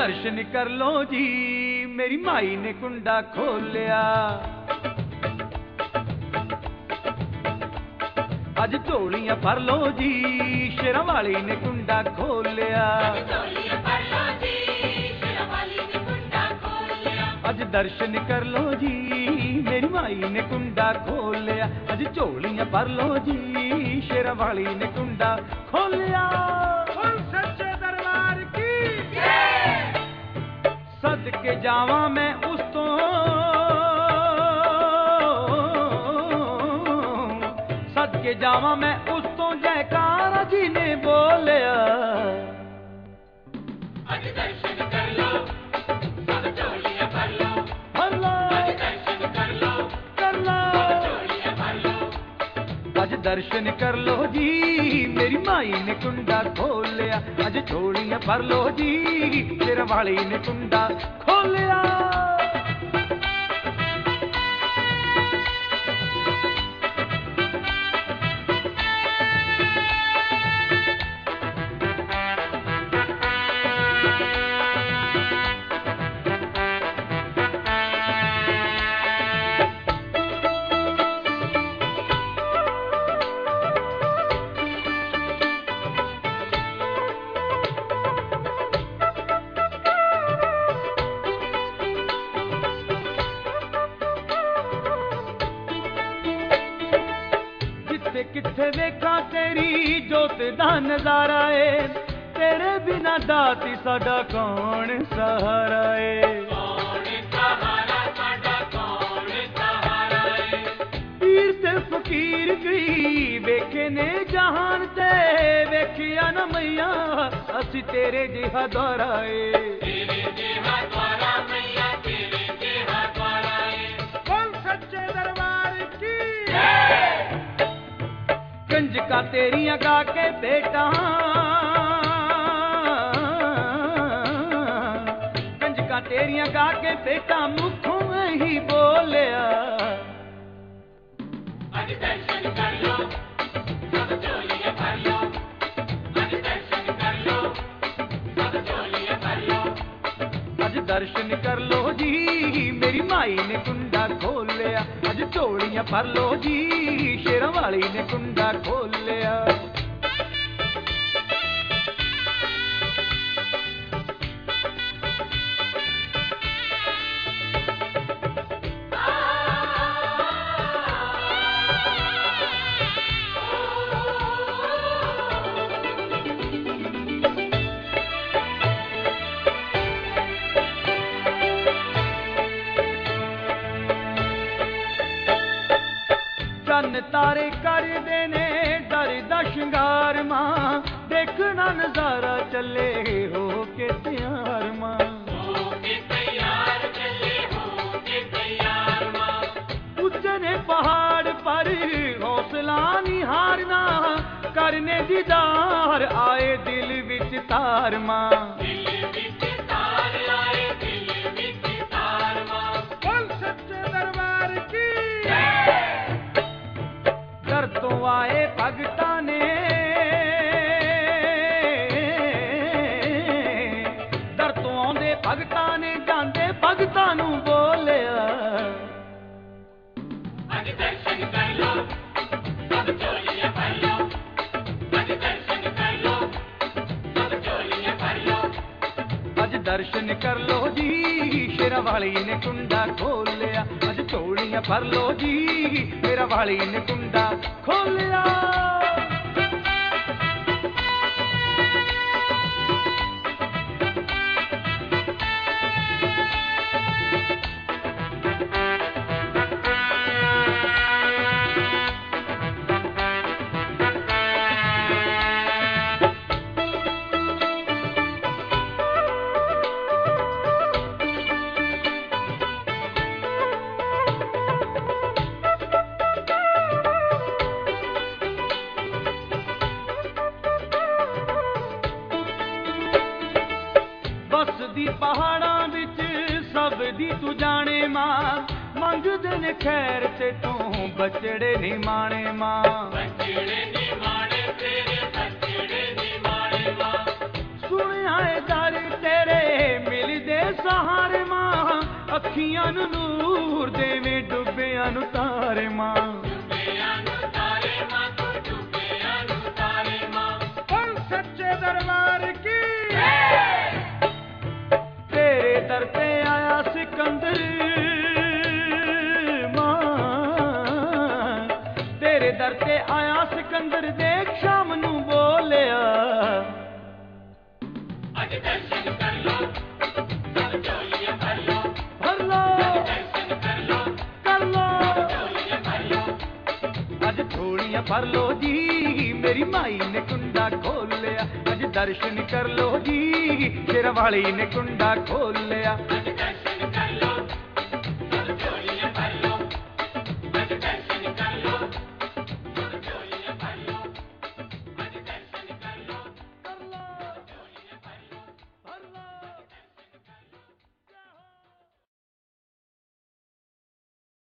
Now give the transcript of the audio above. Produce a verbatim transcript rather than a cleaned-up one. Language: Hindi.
दर्शन कर लो जी, मेरी माई ने कुंडा खोलिया। अज झोलियां भर लो जी, शेरां वाली ने कुंडा खोलिया। अज दर्शन कर लो जी, मेरी माई ने कुंडा खोलिया। अज झोलियां भर लो जी, शेरां वाली ने कुंडा खोलिया। सच्चे दरबार की सदके जावा मैं उस तो, सदके जावा मैं उस तो, जयकारा जी ने बोलिया। अज दर्शन कर लो, सब झोलियां भर लो। भर लो, अज दर्शन कर लो, कर लो, सब झोलियां भर लो। अज दर्शन कर लो जी, मेरी माई ने कुंडा खोलिया। अज झोलियां भर लो जी, शेरां वाली ने कुंडा खोलिया। किथे देखा तेरी जोत दा नजारा है, तेरे बिना दाती साडा कौन सहारा है। कौन सहारा साडा, कौन सहारा है। पीर ते फकीर गई वेखे ने जहान ते, वेखिया न मैया असी तेरे जिहा द्वारा है। तेरे जिहा द्वारा मैया, तेरे जिहा द्वारा है। बोल सच्चे दरबार की कंजका तेरियां गा के बेटा, कंजका तेरियां गा के बेटा मुखों ही बोलिया। अज दर्शन कर लो, सब झोलियां भर लो। अज दर्शन कर लो, सब झोलियां भर लो। अज दर्शन कर लो जी, मेरी माई ने कुंडा खोलिया। अज झोलियां भर लो जी, शेरां वाली ने कुंडा खोलिया। चन्न तारे कर देने दर दा श्रृंगार मां, देखना नजारा चले हो के तैयार मां। हो के तैयार चले, हो के तैयार मां। उजने पहाड़ पर हौसला निहारना, करने दीदार आए दिल विच तार मां। दिल विच तार आए, दिल विच तार मां। बोल सच्चे दरबार की दर तो आए भगता ने, दर तो आंदे भगता ने, जांदे भगता नू बोलिया। अज दर्शन कर लो, सब झोलियां भर लो। अज दर्शन कर लो, सब झोलियां भर लो। अज दर्शन कर लो जी, शेरां वाली ने कुंडा खोलिया। अज झोलियां भर लो जी, शेरां वाली ने कुंडा खोलिया। बसदी पहाड़ां विच सब दी तू जाने मां, मंगदे ने खैर ते तू बचड़े नहीं माने मां। बचड़े नी माने तेरे, बचड़े नी माने मां। सुनिया दर तेरे ਅੱਖੀਆਂ ਨੂੰ ਨੂਰ ਦੇਵੇਂ ਡੁੱਬਿਆਂ ਨੂੰ ਤਾਰੇ ਮਾਂ ਡੁੱਬਿਆਂ ਨੂੰ ਤਾਰੇ ਮਾਂ ਤੂੰ ਡੁੱਬਿਆਂ ਨੂੰ ਤਾਰੇ ਮਾਂ ਬੋਲ ਸੱਚੇ ਦਰਬਾਰ ਕੀ ਤੇਰੇ ਦਰ ਤੇ ਆਇਆ ਸਿਕੰਦਰ ਮਾਂ ਤੇਰੇ ਦਰ ਤੇ ਆਇਆ ਸਿਕੰਦਰ ਦੇਖ ਸ਼ਾਮ ਨੂੰ ਬੋਲਿਆ ਅੱਜ ਦਰਸ਼ਨ ਕਰ ਲੋ ਸਭ ਝੋਲੀਆਂ ਭਰ ਲੋ ਭਰ ਲੋ ਦਰਸ਼ਨ ਕਰ ਲੋ ਕਰ ਲੋ ਝੋਲੀਆਂ ਭਰ ਲੋ ਅੱਜ ਝੋਲੀਆਂ ਭਰ ਲੋ ਜੀ ਮੇਰੀ ਮਾਈ ਨੇ ਕੁੰਡਾ ਖੋਲਿਆ ਅੱਜ ਦਰਸ਼ਨ ਕਰ ਲੋ ਜੀ ਸ਼ੇਰਾਂ ਵਾਲੀ ਨੇ ਕੁੰਡਾ ਖੋਲਿਆ ਅੱਜ